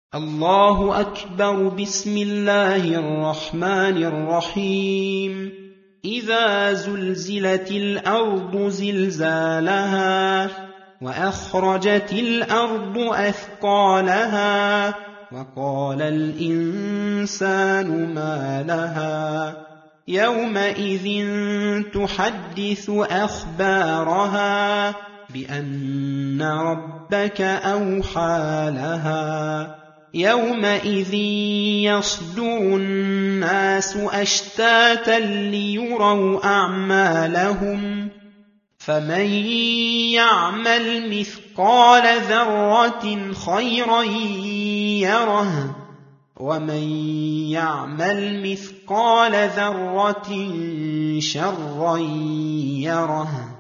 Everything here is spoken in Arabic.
الله أكبر. بسم الله الرحمن الرحيم. إذا زلزلت الأرض زلزالها وأخرجت الأرض أثقالها وقال الإنسان ما لها يومئذ تحدث أخبارها بأن ربك أوحى لها يومئذ يصدر الناس أشتاتا ليروا أعمالهم فمن يعمل مثقال ذرة خيرا يره ومن يعمل مثقال ذرة شرا يره.